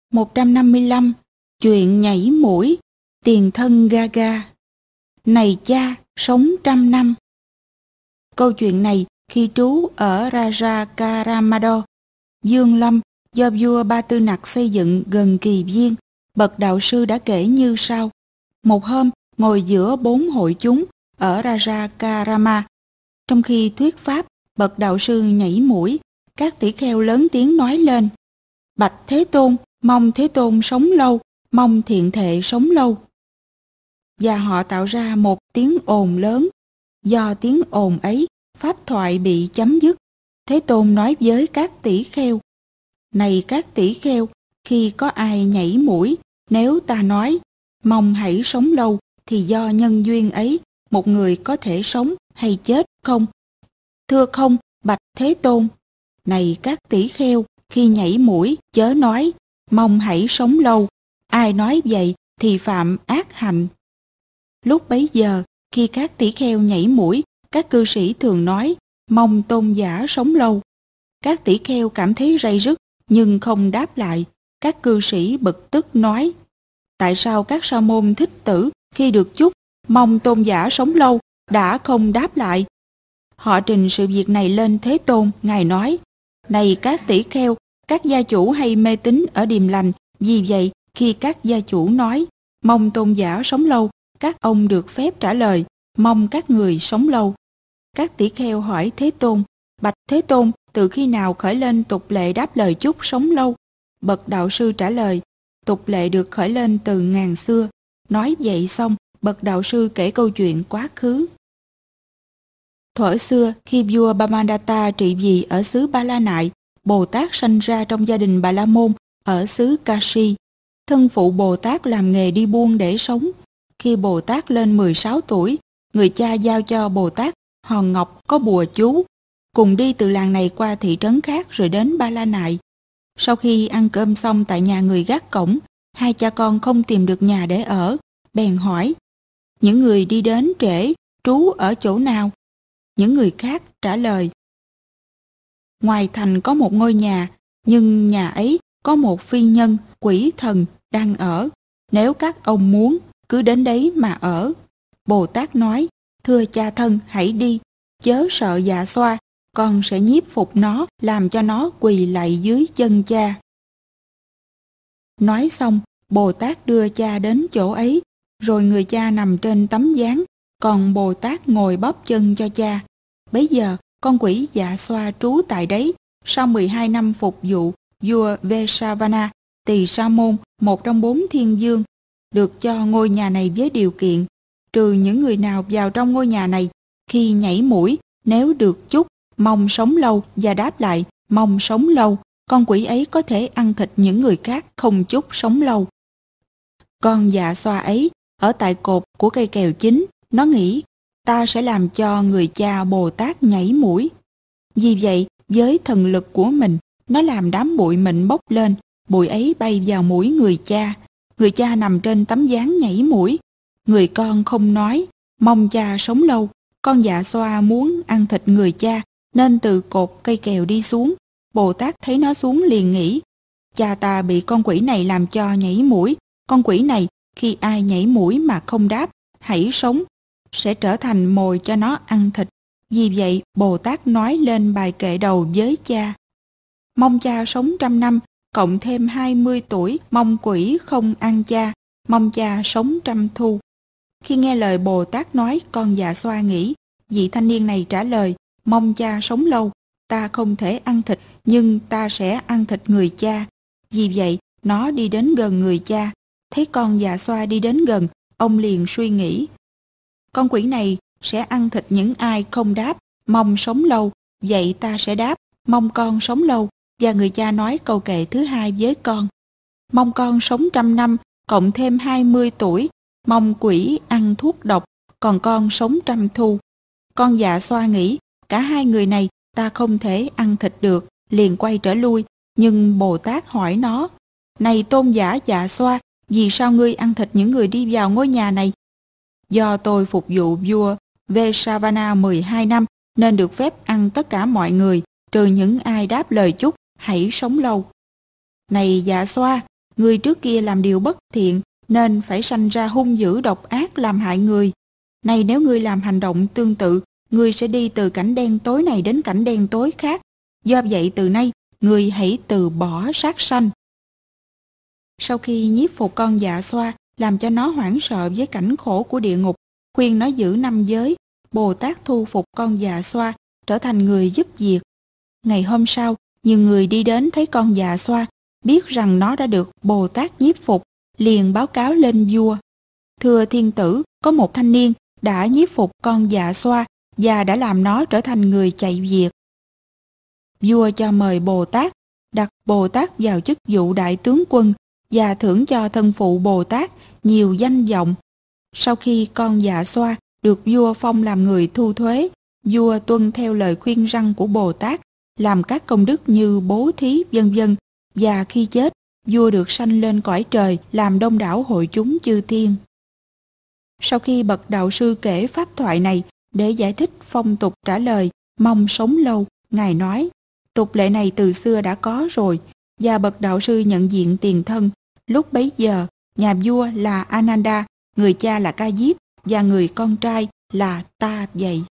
155. Chuyện nhảy mũi, tiền thân Gaga. Này cha, sống 100 năm. Câu chuyện này khi trú ở Raja Karamado, Dương Lâm, do vua Ba Tư Nặc xây dựng gần Kỳ Viên, bậc đạo sư đã kể như sau. Một hôm, ngồi giữa 4 hội chúng ở Raja Karama. Trong khi thuyết pháp, bậc đạo sư nhảy mũi, các tỷ kheo lớn tiếng nói lên: Bạch Thế Tôn, mong Thế Tôn sống lâu, mong thiện thệ sống lâu. Và họ tạo ra một tiếng ồn lớn. Do tiếng ồn ấy, pháp thoại bị chấm dứt. Thế Tôn nói với các tỷ kheo: Này các tỷ kheo, khi có ai nhảy mũi, nếu ta nói mong hãy sống lâu, thì do nhân duyên ấy, một người có thể sống hay chết không? Thưa không, bạch Thế Tôn. Này các tỷ kheo, khi nhảy mũi, chớ nói mong hãy sống lâu. Ai nói vậy thì phạm ác hạnh. Lúc bấy giờ, khi các tỷ kheo nhảy mũi, các cư sĩ thường nói mong tôn giả sống lâu. Các tỷ kheo cảm thấy ray rứt nhưng không đáp lại. Các cư sĩ bực tức nói: Tại sao các sa môn thích tử khi được chúc mong tôn giả sống lâu đã không đáp lại? Họ trình sự việc này lên Thế Tôn. Ngài nói: Này các tỷ kheo, các gia chủ hay mê tín ở điềm lành. Vì vậy, khi các gia chủ nói mong tôn giả sống lâu, các ông được phép trả lời mong các người sống lâu. Các tỷ kheo hỏi Thế Tôn: Bạch Thế Tôn, từ khi nào khởi lên tục lệ đáp lời chúc sống lâu? Bậc đạo sư trả lời: Tục lệ được khởi lên từ ngàn xưa. Nói vậy xong, bậc đạo sư kể câu chuyện quá khứ. Thuở xưa, khi vua Bamadatta trị vì ở xứ Ba La Nại, Bồ Tát sanh ra trong gia đình Bà La Môn ở xứ Kashi. Thân phụ Bồ Tát làm nghề đi buôn để sống. Khi Bồ Tát lên 16 tuổi, người cha giao cho Bồ Tát hòn ngọc có bùa chú, cùng đi từ làng này qua thị trấn khác rồi đến Ba La Nại. Sau khi ăn cơm xong tại nhà người gác cổng, hai cha con không tìm được nhà để ở, bèn hỏi: Những người đi đến trễ trú ở chỗ nào? Những người khác trả lời: Ngoài thành có một ngôi nhà, nhưng nhà ấy có một phi nhân, quỷ thần đang ở. Nếu các ông muốn, cứ đến đấy mà ở. Bồ Tát nói: Thưa cha thân, hãy đi, chớ sợ dạ xoa, con sẽ nhiếp phục nó, làm cho nó quỳ lạy dưới chân cha. Nói xong, Bồ Tát đưa cha đến chỗ ấy, rồi người cha nằm trên tấm gián, còn Bồ Tát ngồi bóp chân cho cha. Bấy giờ, con quỷ dạ xoa trú tại đấy. Sau 12 năm phục vụ vua Vesavana, Tỳ Sa Môn, một trong 4 thiên dương, được cho ngôi nhà này với điều kiện: trừ những người nào vào trong ngôi nhà này, khi nhảy mũi, nếu được chúc mong sống lâu và đáp lại mong sống lâu, con quỷ ấy có thể ăn thịt những người khác không chúc sống lâu. Con dạ xoa ấy ở tại cột của cây kèo chính, nó nghĩ: Ta sẽ làm cho người cha Bồ Tát nhảy mũi. Vì vậy, với thần lực của mình, nó làm đám bụi mịn bốc lên, bụi ấy bay vào mũi người cha. Người cha nằm trên tấm gián nhảy mũi. Người con không nói mong cha sống lâu. Con dạ xoa muốn ăn thịt người cha, nên từ cột cây kèo đi xuống. Bồ Tát thấy nó xuống liền nghĩ: Cha ta bị con quỷ này làm cho nhảy mũi. Con quỷ này, khi ai nhảy mũi mà không đáp hãy sống, sẽ trở thành mồi cho nó ăn thịt. Vì vậy, Bồ Tát nói lên bài kệ đầu với cha: Mong cha sống 100 năm, cộng thêm 20 tuổi, mong quỷ không ăn cha, mong cha sống 100 thu. Khi nghe lời Bồ Tát nói, con dạ xoa nghĩ: Vị thanh niên này trả lời: Mong cha sống lâu, ta không thể ăn thịt, nhưng ta sẽ ăn thịt người cha. Vì vậy, nó đi đến gần người cha. Thấy con dạ xoa đi đến gần, ông liền suy nghĩ: Con quỷ này sẽ ăn thịt những ai không đáp mong sống lâu, vậy ta sẽ đáp mong con sống lâu. Và người cha nói câu kệ thứ hai với con: Mong con sống 100 năm, cộng thêm 20 tuổi, mong quỷ ăn thuốc độc, còn con sống 100 thu. Con dạ xoa nghĩ: Cả hai người này ta không thể ăn thịt được, liền quay trở lui. Nhưng Bồ Tát hỏi nó: Này tôn giả dạ xoa, vì sao ngươi ăn thịt những người đi vào ngôi nhà này? Do tôi phục vụ vua Vesavana 12 năm, nên được phép ăn tất cả mọi người, trừ những ai đáp lời chúc hãy sống lâu. Này dạ xoa, người trước kia làm điều bất thiện nên phải sanh ra hung dữ độc ác làm hại người. Này nếu ngươi làm hành động tương tự, ngươi sẽ đi từ cảnh đen tối này đến cảnh đen tối khác. Do vậy từ nay, ngươi hãy từ bỏ sát sanh. Sau khi nhiếp phục con dạ xoa, làm cho nó hoảng sợ với cảnh khổ của địa ngục, khuyên nó giữ 5 giới, Bồ Tát thu phục con dạ xoa, trở thành người giúp việc. Ngày hôm sau, nhiều người đi đến thấy con dạ xoa, biết rằng nó đã được Bồ Tát nhiếp phục, liền báo cáo lên vua. Thưa thiên tử, có một thanh niên đã nhiếp phục con dạ xoa và đã làm nó trở thành người chạy việc. Vua cho mời Bồ Tát, đặt Bồ Tát vào chức vụ đại tướng quân và thưởng cho thân phụ Bồ Tát nhiều danh vọng. Sau khi con dạ xoa được vua phong làm người thu thuế, vua tuân theo lời khuyên răn của Bồ Tát, làm các công đức như bố thí vân vân, và khi chết, vua được sanh lên cõi trời làm đông đảo hội chúng chư thiên. Sau khi bậc đạo sư kể pháp thoại này để giải thích phong tục trả lời mong sống lâu, ngài nói: tục lệ này từ xưa đã có rồi, và bậc đạo sư nhận diện tiền thân. Lúc bấy giờ, nhà vua là Ananda, người cha là Ca Diếp và người con trai là Ta vậy.